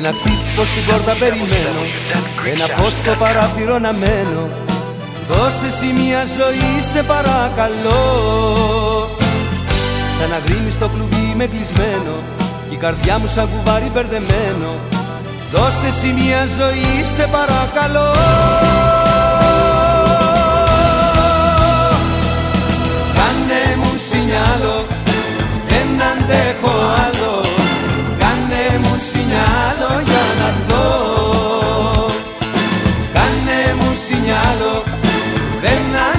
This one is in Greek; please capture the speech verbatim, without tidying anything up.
ένα χτύπο στην πόρτα περιμένω, ένα φως στο παράθυρο να μένω. Δώσε εσύ μια ζωή σε παρακαλώ. Σαν να γρίνει στο κλουβί με κλεισμένο κι η καρδιά μου σαν κουβάρι μπερδεμένο. Δώσε εσύ μια ζωή σε παρακαλώ. Κάνε μου σινιάλο, δεν αντέχω άλλο. Κάνε μου σινιάλο για να δω. Κάνε μου σινιάλο, δεν αντέχω.